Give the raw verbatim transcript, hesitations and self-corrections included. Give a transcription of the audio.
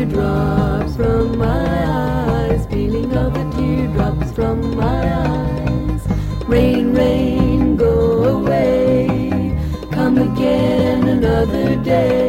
teardrops from my eyes, feeling of the teardrops from my eyes. Rain, rain, go away, come again another day.